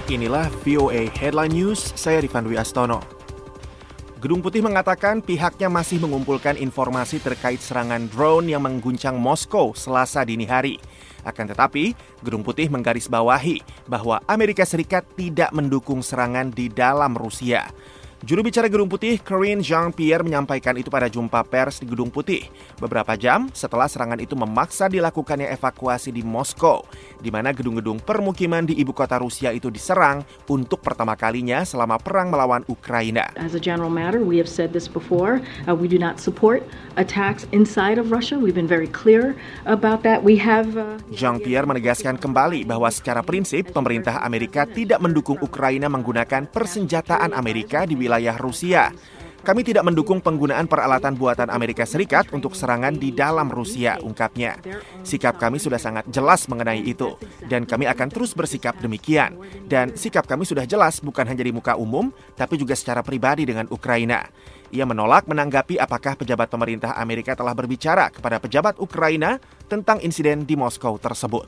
Inilah VOA Headline News, saya Rifan Dwi Astono. Gedung Putih mengatakan pihaknya masih mengumpulkan informasi terkait serangan drone yang mengguncang Moskow Selasa dini hari. Akan tetapi, Gedung Putih menggarisbawahi bahwa Amerika Serikat tidak mendukung serangan di dalam Rusia. Juru bicara Gedung Putih, Karine Jean-Pierre, menyampaikan itu pada jumpa pers di Gedung Putih beberapa jam setelah serangan itu memaksa dilakukannya evakuasi di Moskow, di mana gedung-gedung permukiman di ibu kota Rusia itu diserang untuk pertama kalinya selama perang melawan Ukraina. As a general matter, we have said this before. We do not support attacks inside of Russia. We've been very clear about that. We have Jean-Pierre menegaskan kembali bahwa secara prinsip pemerintah Amerika tidak mendukung Ukraina menggunakan persenjataan Amerika di wilayah Rusia. Kami tidak mendukung penggunaan peralatan buatan Amerika Serikat untuk serangan di dalam Rusia, ungkapnya. Sikap kami sudah sangat jelas mengenai itu, dan kami akan terus bersikap demikian. Dan sikap kami sudah jelas bukan hanya di muka umum, tapi juga secara pribadi dengan Ukraina. Ia menolak menanggapi apakah pejabat pemerintah Amerika telah berbicara kepada pejabat Ukraina tentang insiden di Moskow tersebut.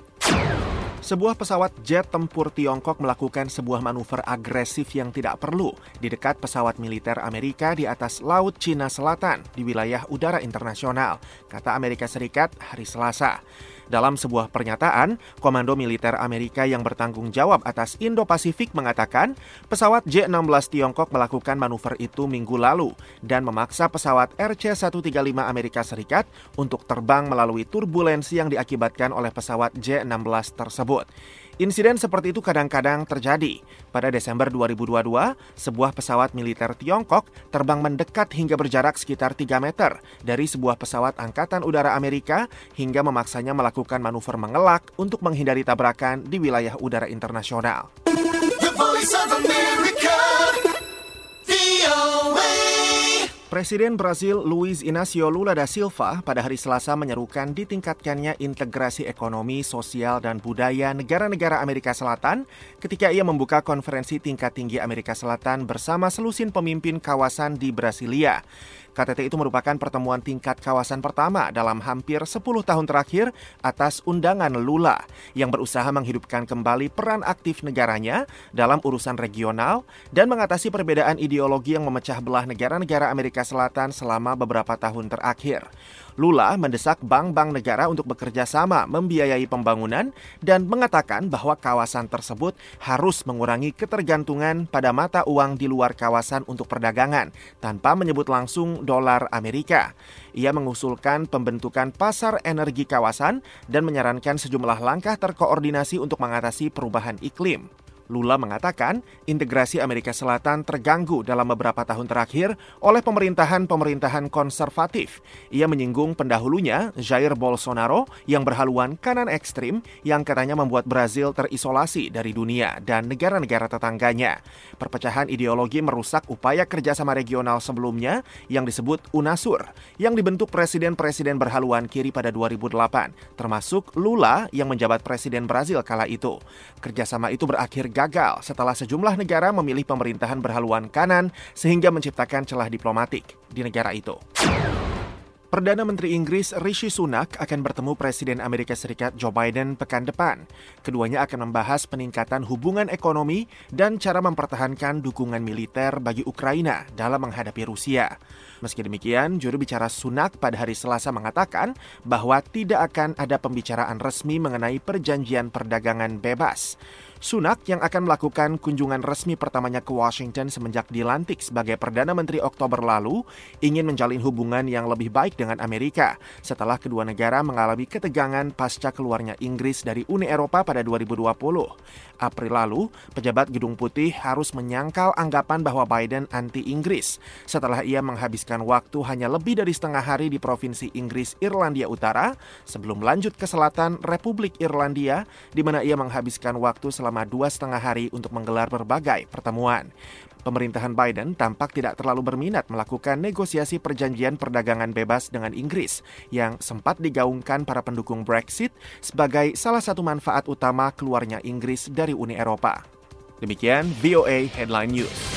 Sebuah pesawat jet tempur Tiongkok melakukan sebuah manuver agresif yang tidak perlu di dekat pesawat militer Amerika di atas Laut Cina Selatan di wilayah udara internasional, kata Amerika Serikat hari Selasa. Dalam sebuah pernyataan, Komando Militer Amerika yang bertanggung jawab atas Indo-Pasifik mengatakan pesawat J-16 Tiongkok melakukan manuver itu minggu lalu dan memaksa pesawat RC-135 Amerika Serikat untuk terbang melalui turbulensi yang diakibatkan oleh pesawat J-16 tersebut. Insiden seperti itu kadang-kadang terjadi. Pada Desember 2022, sebuah pesawat militer Tiongkok terbang mendekat hingga berjarak sekitar 3 meter dari sebuah pesawat Angkatan Udara Amerika hingga memaksanya melakukan manuver mengelak untuk menghindari tabrakan di wilayah udara internasional. The Voice of America, VOA. Presiden Brasil Luiz Inácio Lula da Silva pada hari Selasa menyerukan ditingkatkannya integrasi ekonomi, sosial, dan budaya negara-negara Amerika Selatan ketika ia membuka konferensi tingkat tinggi Amerika Selatan bersama selusin pemimpin kawasan di Brasilia. KTT itu merupakan pertemuan tingkat kawasan pertama dalam hampir 10 tahun terakhir atas undangan Lula yang berusaha menghidupkan kembali peran aktif negaranya dalam urusan regional dan mengatasi perbedaan ideologi yang memecah belah negara-negara Amerika Selatan selama beberapa tahun terakhir. Lula mendesak bank-bank negara untuk bekerja sama membiayai pembangunan dan mengatakan bahwa kawasan tersebut harus mengurangi ketergantungan pada mata uang di luar kawasan untuk perdagangan tanpa menyebut langsung dolar Amerika. Ia mengusulkan pembentukan pasar energi kawasan dan menyarankan sejumlah langkah terkoordinasi untuk mengatasi perubahan iklim. Lula mengatakan integrasi Amerika Selatan terganggu dalam beberapa tahun terakhir oleh pemerintahan konservatif. Ia menyinggung pendahulunya, Jair Bolsonaro, yang berhaluan kanan ekstrim yang katanya membuat Brazil terisolasi dari dunia dan negara-negara tetangganya. Perpecahan ideologi merusak upaya kerjasama regional sebelumnya yang disebut UNASUR, yang dibentuk presiden-presiden berhaluan kiri pada 2008, termasuk Lula yang menjabat presiden Brazil kala itu. Kerjasama itu berakhir gagal setelah sejumlah negara memilih pemerintahan berhaluan kanan sehingga menciptakan celah diplomatik di negara itu. Perdana Menteri Inggris Rishi Sunak akan bertemu Presiden Amerika Serikat Joe Biden pekan depan. Keduanya akan membahas peningkatan hubungan ekonomi dan cara mempertahankan dukungan militer bagi Ukraina dalam menghadapi Rusia. Meski demikian, juru bicara Sunak pada hari Selasa mengatakan bahwa tidak akan ada pembicaraan resmi mengenai perjanjian perdagangan bebas. Sunak yang akan melakukan kunjungan resmi pertamanya ke Washington semenjak dilantik sebagai Perdana Menteri Oktober lalu ingin menjalin hubungan yang lebih baik dengan Amerika setelah kedua negara mengalami ketegangan pasca keluarnya Inggris dari Uni Eropa pada 2020. April lalu, pejabat Gedung Putih harus menyangkal anggapan bahwa Biden anti-Inggris setelah ia menghabiskan waktu hanya lebih dari setengah hari di Provinsi Inggris Irlandia Utara sebelum lanjut ke selatan Republik Irlandia di mana ia menghabiskan waktu selama 2,5 hari untuk menggelar berbagai pertemuan. Pemerintahan Biden tampak tidak terlalu berminat melakukan negosiasi perjanjian perdagangan bebas dengan Inggris yang sempat digaungkan para pendukung Brexit sebagai salah satu manfaat utama keluarnya Inggris dari Uni Eropa. Demikian VOA Headline News.